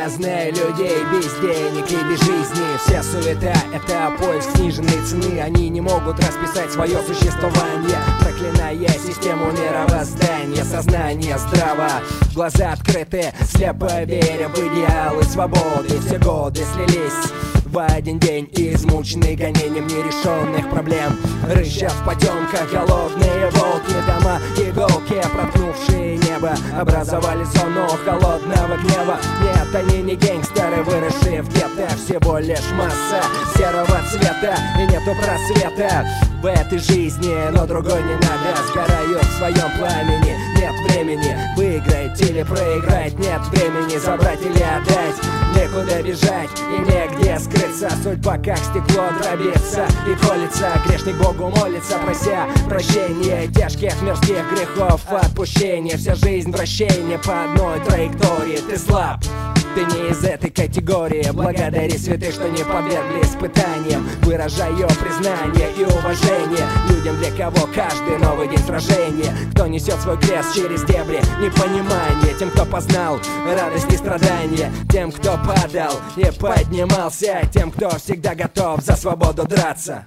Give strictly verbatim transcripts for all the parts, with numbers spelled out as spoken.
Я знаю людей без денег и без жизни. Вся суета — это поиск сниженной цены. Они не могут расписать свое существование, проклиная систему мировоздания. Сознание здраво, глаза открыты, слепо веря в идеалы свободы. Все годы слились в один день, измученный гонением нерешенных проблем. Рычат в потемках голодные волки. Дома иголки, проткнувшие небо, образовали зону холодного гнева. Нет, они не гангстеры, выросшие в гетто. Всего лишь масса серого цвета, и нету просвета в этой жизни, но другой не надо. Сгорают в своем пламени, нет времени выиграть или проиграть. Нет времени забрать или отдать, некуда бежать и негде скрыться. Судьба как стекло дробится и колется. Грешник Богу молится, прося прощения тяжких мирских грехов, отпущения. Вся жизнь вращение по одной траектории. Ты слаб, ты не из этой категории. Благодари святых, что не подвергли испытаниям. Выражаю признание и уважение людям, для кого каждый новый день сражения. Кто несет свой крест через дебри непонимания. Тем, кто познал радость и страдания. Тем, кто падал и поднимался. Тем, кто всегда готов за свободу драться.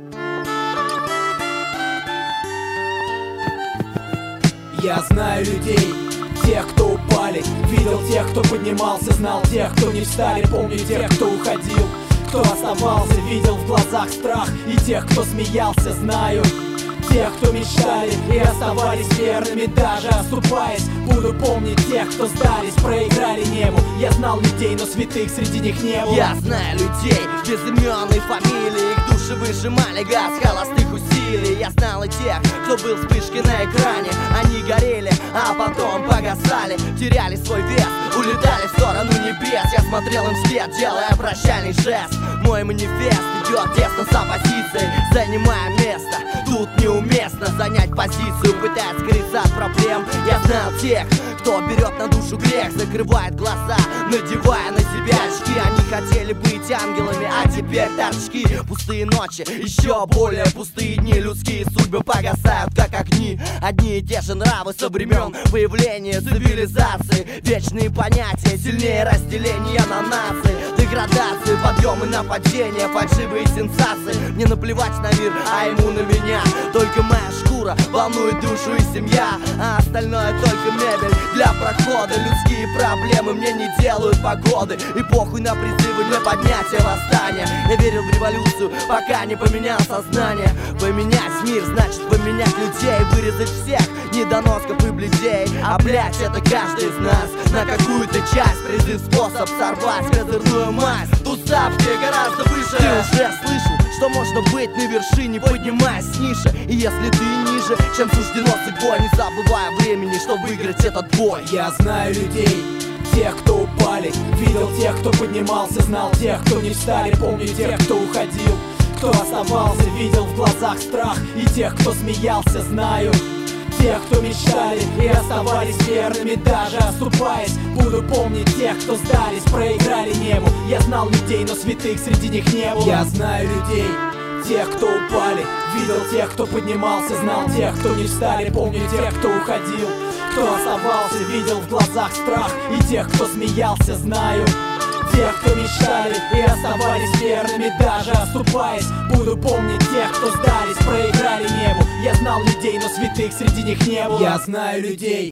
Я знаю людей, тех, кто упали, видел тех, кто поднимался, знал тех, кто не встали, помню тех, кто уходил, кто оставался, видел в глазах страх, и тех, кто смеялся, знаю тех, кто мечтали и оставались верными, даже оступаясь. Буду помнить тех, кто сдались, проиграли небу. Я знал людей, но святых среди них не было. Я знаю людей без имен и фамилий. Их души выжимали газ холостых усилий. Я знал и тех, кто был вспышкой на экране. Они горели, а потом погасали, теряли свой вес, улетали в сторону небес. Я смотрел им вслед, делая прощальный жест. Мой манифест идет тесно с оппозицией, занимая место. Тут неуместно занять позицию, пытаясь скрыться от проблем. Я знал тех, кто берет на душу грех, закрывает глаза, надевая на себя очки. Они хотели быть ангелами, а теперь торчки. Пустые ночи, еще более пустые дни. Людские судьбы погасают, как огни. Одни и те же нравы со времен появления цивилизации. Вечные понятия, сильнее разделения на нации. Деградации, подъемы, нападения, фальшивые сенсации. Мне наплевать на мир, а ему на меня. Только моя шкура волнует душу и семья, а остальное только мебель для прохода. Людские проблемы мне не делают погоды, и похуй на призывы для поднятия восстания. Я верил в революцию, пока не поменял сознание. Поменять мир значит поменять людей, вырезать всех недоносков и блядей. А блять, это каждый из нас на какую-то часть. Призыв, способ сорвать козырную мазь. Тут ставки гораздо выше. Ты уже слышал, что можно быть на вершине, поднимаясь ниже. И если ты ниже, чем суждено судьбой, не забывая времени, чтобы выиграть этот бой. Я знаю людей, тех, кто упали, видел тех, кто поднимался, знал тех, кто не встали, помню тех, кто уходил, кто оставался, видел в глазах страх, и тех, кто смеялся, знаю тех, кто мечтали и оставались верными, даже оступаясь. Буду помнить тех, кто сдались, проиграли небу. Я знал людей, но святых среди них не было. Я знаю людей, тех, кто упали, видел тех, кто поднимался, знал тех, кто не встали, помню тех, кто уходил, кто оставался, видел в глазах страх, и тех, кто смеялся, знаю тех, кто мечтали и оставались верными, даже оступаясь. Буду помнить тех, кто сдались, проиграли небу. Я знал людей, но святых среди них не было. Я знаю людей.